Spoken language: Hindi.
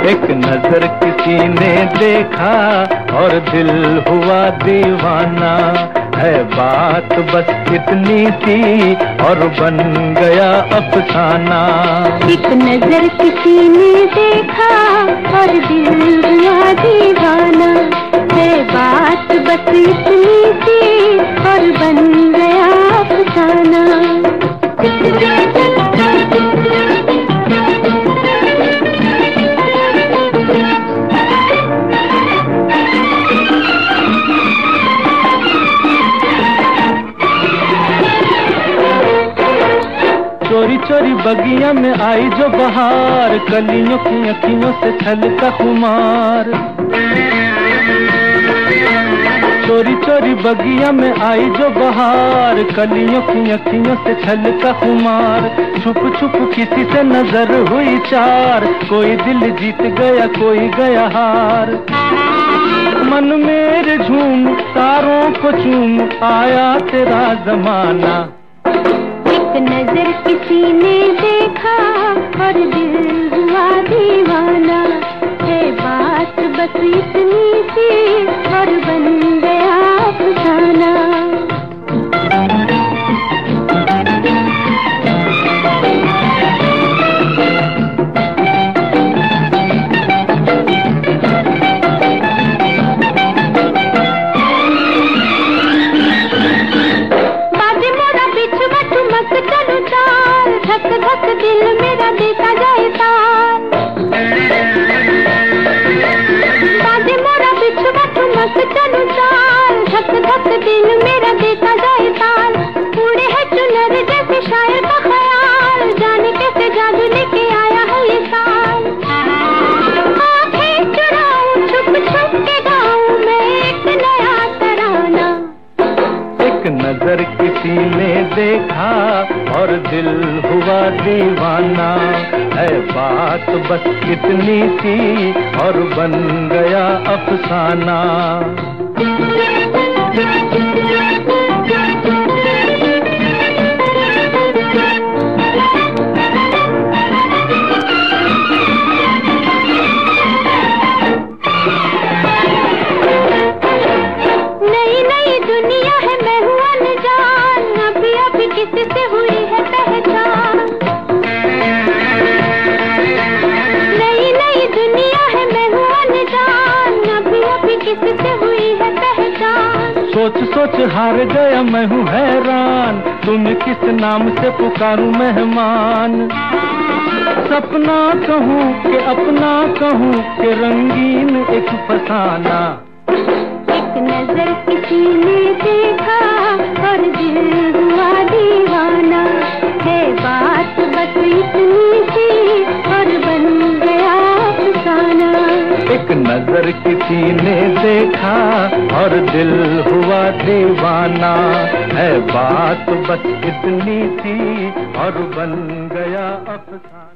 एक नजर किसी ने देखा और दिल हुआ दीवाना, है बात बस इतनी सी और बन गया अफसाना। एक नजर किसी ने देखा और दिल हुआ दीवाना, है बात बस इतनी सी और बन गया अफसाना। चोरी चोरी बगिया में आई जो बहार, कलियों की अखियों से छलका खुमार। चोरी चोरी बगिया में आई जो बहार, कलियों की अखियों से छलका खुमार। छुप छुप किसी से नजर हुई चार, कोई दिल जीत गया कोई गया हार। मन मेरे झूम तारों को चूम आया तेरा जमाना। एक नजर किसी ने देखा और दिल हुआ दीवाना, है बात बस इतनी सी और बन गया अफसाना। धक धक दिल मेरा देता जाए तार, बाजे मोरा बिछुआ ठुमक चलू चाल। धक धक दिल मेरा देता जाए ताल, उड़े है चुनर जैसे शायर का ख्याल। जाने कैसे जादू लेके आया है ये साल। आँखें चुराऊं छुप छुप के गाऊं मैं एक नया तराना। एक नजर किसी ने देखा और दिल हुआ दीवाना, है बात बस इतनी सी और बन गया अफसाना। नई नई दुनिया है मैं हूँ अनजान, अभी अभी किसी से हुई है पहचान। नई नई दुनिया है मैं हूँ अनजान, अभी अभी किसी से हुई है पहचान। सोच सोच हार गया मैं हूँ हैरान, तुम्हें किस नाम से पुकारूं मेहमान। सपना कहूँ कि अपना कहूँ कि रंगीन एक फसाना। एक नजर किसी ने देखा और दिल हुआ दीवाना, है बात बस इतनी सी और बन गया अफसाना। एक नजर किसी ने देखा और दिल हुआ दीवाना, है बात बस इतनी सी और बन गया अफसाना।